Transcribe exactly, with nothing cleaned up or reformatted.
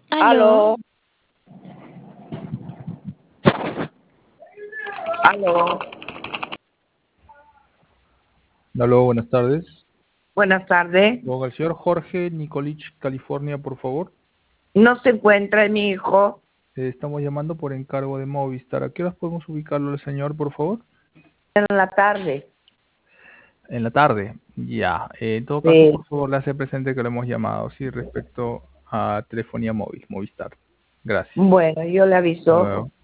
Aló. Aló. Aló. Aló, buenas tardes. Buenas tardes. Con el señor Jorge Nicolich, California, por favor. No se encuentra mi hijo. Eh, estamos llamando por encargo de Movistar. ¿A qué horas podemos ubicarlo al señor, por favor? En la tarde. En la tarde. Ya. Eh, en todo caso, Sí. por favor, le hace presente que lo hemos llamado, sí, respecto a telefonía móvil, Movistar. Gracias. Bueno, yo le Hasta aviso. luego.